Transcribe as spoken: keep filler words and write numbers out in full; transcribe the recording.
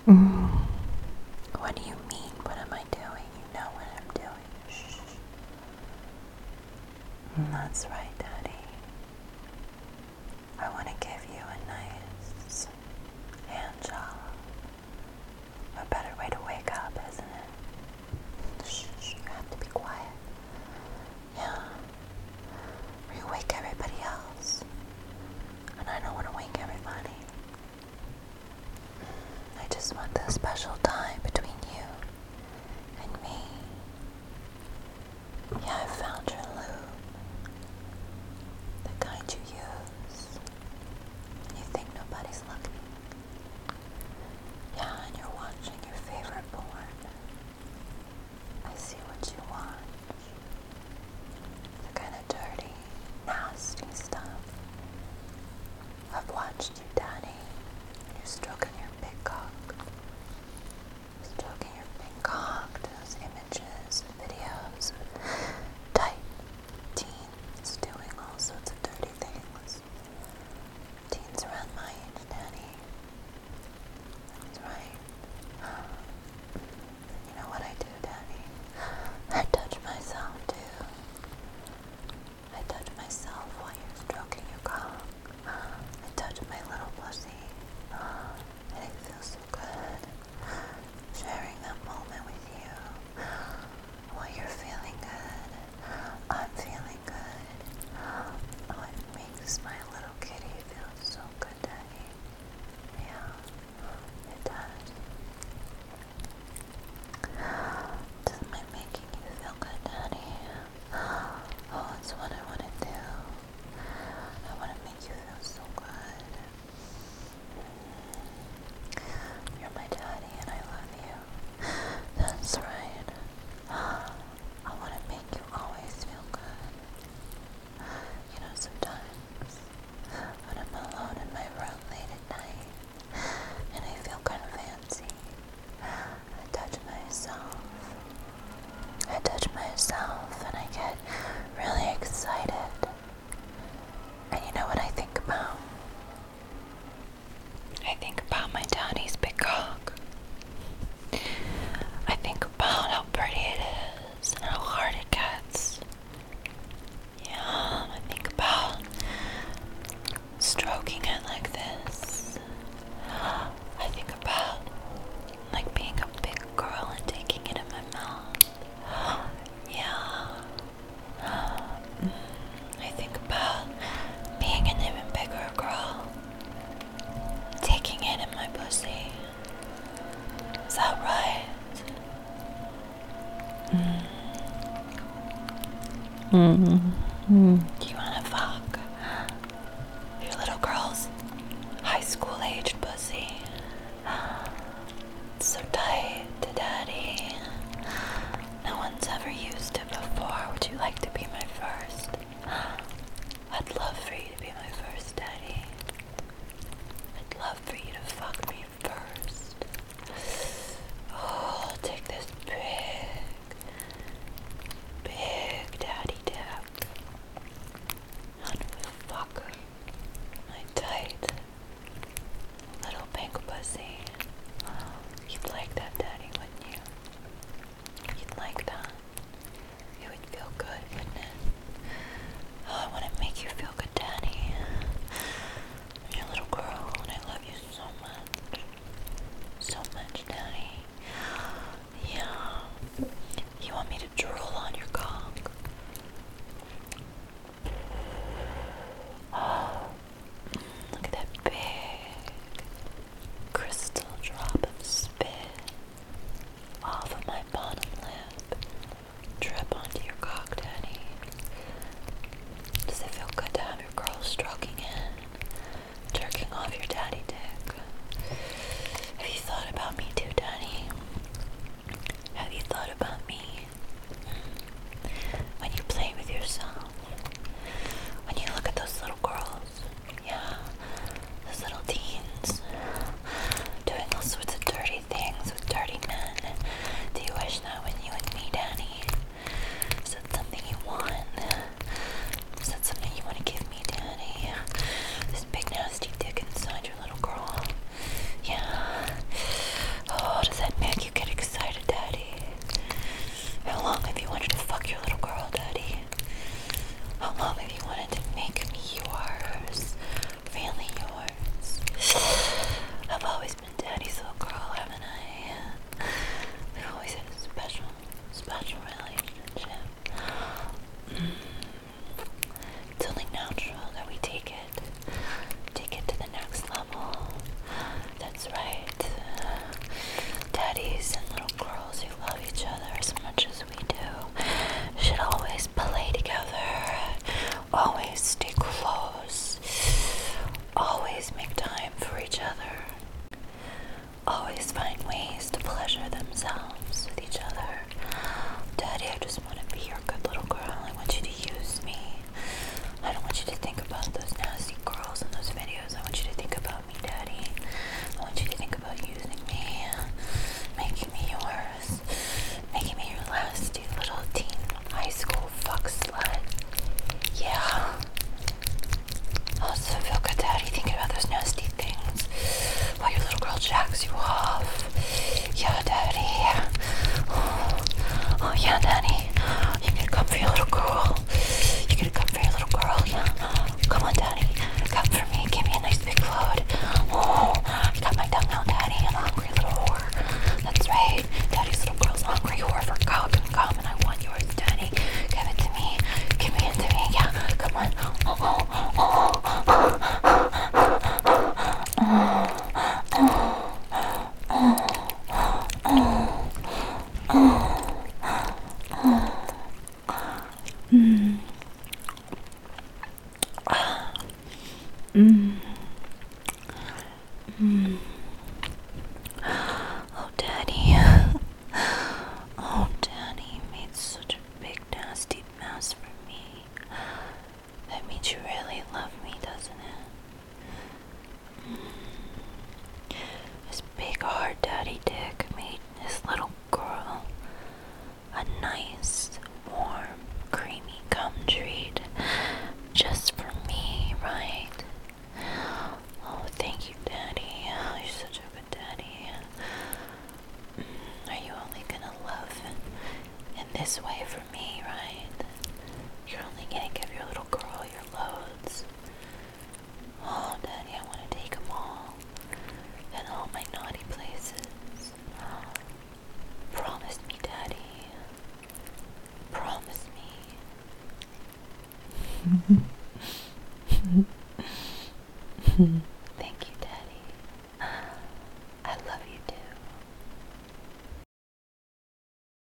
Mm. What do you mean? What am I doing? You know what I'm doing. Shh. That's right, Daddy. I want to give you a nice hand job. A better way to wake up, isn't it? Shh, shh, you have to be quiet. Yeah. Or you wake everybody else. And I don't want to wake everybody. I just want this special time between you and me. Yeah, I found your lube. The kind you use. And you think nobody's looking. Yeah, and you're watching your favorite porn. I see what you watch. The kind of dirty, nasty stuff. I've watched you, Daddy. You're stroking your big cock. Stroking your big cock. Those images, videos of tight teens doing all sorts of dirty things. Teens around my age, Daddy. That's right. You know what I do, Daddy? I touch myself, too. I touch myself while you're stroking your cock. I touch my little pussy. And it feels so good. Sharing that moment with you. While you're feeling good. I'm feeling good. Oh, it makes my little kitty feel so good, Daddy. Yeah, it does. Doesn't it making you feel good, Daddy? Oh, it's what I want to do. I want to make you feel so good. You're my daddy and I love you. That's right. I want to make you always feel good. You know, sometimes when I'm alone in my room late at night and I feel kind of fancy, I touch myself. I touch myself and I get really excited. And you know what I think about? I think about my daddy's big cock. I think about how pretty it is and how hard it gets. Yeah, I think about stroking it like this. I think about like being a big girl and taking it in my mouth. Yeah. I think about being an even bigger girl, taking it in my pussy. Is that right? Mm. Mm-hmm. You wanna fuck your little girl's high school aged pussy? It's so tight to Daddy. No one's ever used it before. Would you like to be my first? I'd love for you to be my first, Daddy. I'd love for you to fuck me first. Oh, take this big, big daddy dip. always find ways to pleasure themselves with each other. Daddy, I just want to be your good little girl. I want you to use me. I don't want you to think about those nasty girls in those videos. I want you to think about me, Daddy. I want you to think about using me, making me yours, making me your lasty little teen high school fuck slut. Yeah. Oh, does it feel good, Daddy, thinking about those nasty things while your little girl jacks you off? Yeah, Daddy. Oh, oh yeah, Daddy. You can come for your little girl. You can come for your little girl, yeah. Come on, Daddy. Come for me. Give me a nice big load. Oh, you got my tongue out, Daddy. I'm a hungry little whore. That's right. Daddy's little girl's a hungry whore for cock and cum, and I want yours, Daddy. Give it to me. Give me it to me. Yeah, come on. Oh, oh, oh, oh. Mm. Mm. Mm. Oh, Daddy. Oh, Daddy, you made such a big, nasty mess for me. That means you really love me, doesn't it? Mm. This big, hard daddy dick made this little girl a nice, warm, creamy cum treat just for me, right? Oh, thank you, Daddy. You're such a good daddy. Are you only gonna love in this way